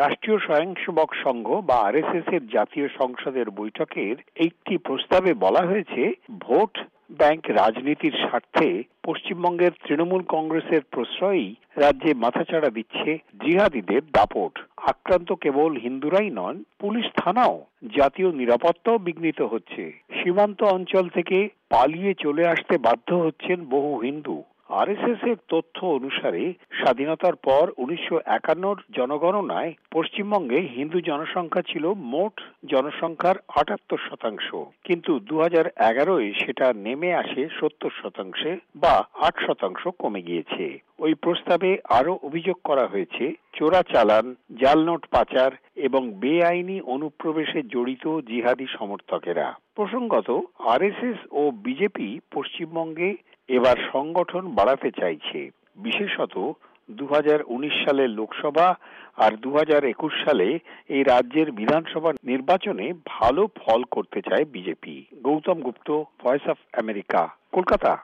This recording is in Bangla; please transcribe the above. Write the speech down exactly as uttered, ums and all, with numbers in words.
রাষ্ট্রীয় স্বয়ংসেবক সংঘ বা আরএসএস এর জাতীয় সংসদের বৈঠকের একটি প্রস্তাবে বলা হয়েছে, ভোট ব্যাংক রাজনীতির স্বার্থে পশ্চিমবঙ্গের তৃণমূল কংগ্রেসের প্রশ্রয়ই রাজ্যে মাথাচাড়া দিচ্ছে জিহাদিদের দাপট। আক্রান্ত কেবল হিন্দুরাই নন, পুলিশ থানাও। জাতীয় নিরাপত্তাও বিঘ্নিত হচ্ছে। সীমান্ত অঞ্চল থেকে পালিয়ে চলে আসতে বাধ্য হচ্ছেন বহু হিন্দু। আরএসএস এর তথ্য অনুসারে স্বাধীনতার পর উনিশশো একান্নর জনগণনায় পশ্চিমবঙ্গে হিন্দু জনসংখ্যা ছিল মোট জনসংখ্যার আটাত্তর শতাংশ, কিন্তু দু হাজার এগারোয় সেটা নেমে আসে সত্তর শতাংশে বা আট শতাংশ কমে গিয়েছে। ওই প্রস্তাবে আরো অভিযোগ করা হয়েছে, চোরাচালান, জাল নোট পাচার এবং বেআইনি অনুপ্রবেশে জড়িত জিহাদি সমর্থকেরা। প্রসঙ্গত, আরএসএস ও বিজেপি পশ্চিমবঙ্গে এবার সংগঠন বাড়াতে চাইছে। বিশেষত দু হাজার উনিশ সালের লোকসভা আর দু হাজার একুশ সালে এই রাজ্যের বিধানসভা নির্বাচনে ভালো ফল করতে চায় BJP. Gautam Gupta, voice of America, Kolkata.